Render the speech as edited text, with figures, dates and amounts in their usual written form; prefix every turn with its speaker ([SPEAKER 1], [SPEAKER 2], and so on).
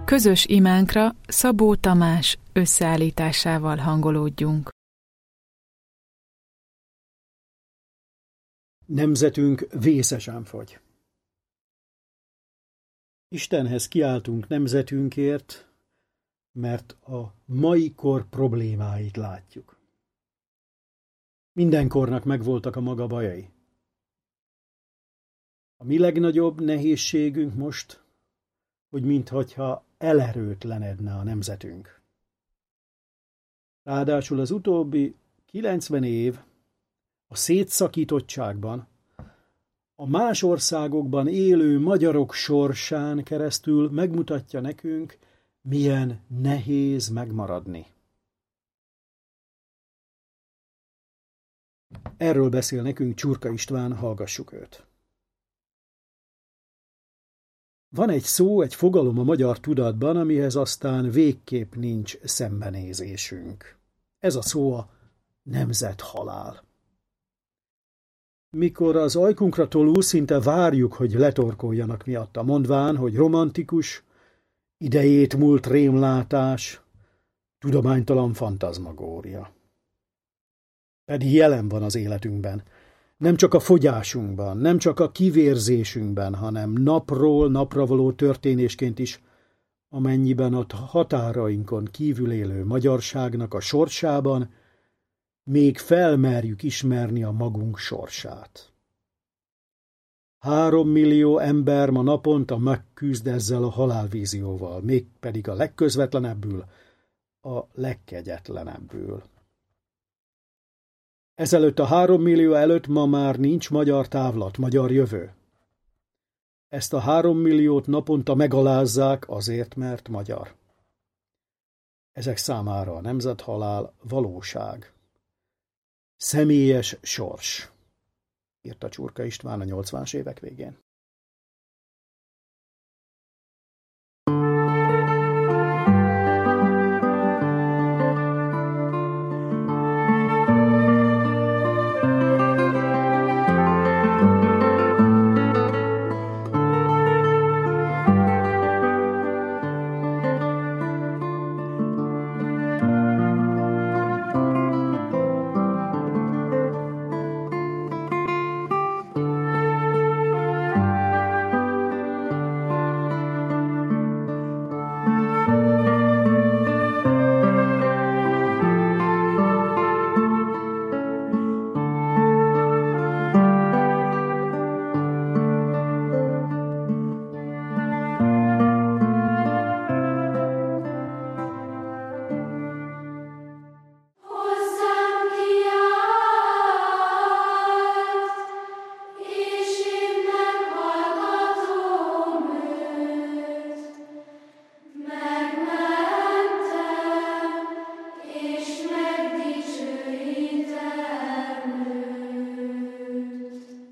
[SPEAKER 1] Közös imánkra Szabó Tamás összeállításával hangolódjunk.
[SPEAKER 2] Nemzetünk vészesen fogy. Istenhez kiáltunk nemzetünkért, mert a mai kor problémáit látjuk. Minden kornak megvoltak a maga bajai. A mi legnagyobb nehézségünk most, hogy minthogyha elerőtlenedne a nemzetünk. Ráadásul az utóbbi 90 év a szétszakítottságban, a más országokban élő magyarok sorsán keresztül megmutatja nekünk, milyen nehéz megmaradni. Erről beszél nekünk Csurka István, hallgassuk őt. Van egy szó, egy fogalom a magyar tudatban, amihez aztán végképp nincs szembenézésünk. Ez a szó a nemzethalál. Mikor az ajkunkra tolul, szinte várjuk, hogy letorkoljanak miatta, mondván, hogy romantikus, idejét múlt rémlátás, tudománytalan fantazmagória. Pedig jelen van az életünkben, nem csak a fogyásunkban, nem csak a kivérzésünkben, hanem napról napra való történésként is, amennyiben a határainkon kívül élő magyarságnak a sorsában még felmerjük ismerni a magunk sorsát. 3 millió ember ma naponta megküzd ezzel a halálvízióval, mégpedig a legközvetlenebbül, a legkegyetlenebbül. Ezelőtt a 3 millió előtt ma már nincs magyar távlat, magyar jövő. Ezt a 3 milliót naponta megalázzák azért, mert magyar. Ezek számára a nemzethalál valóság. Személyes sors, írta Csurka István a 80-as évek végén.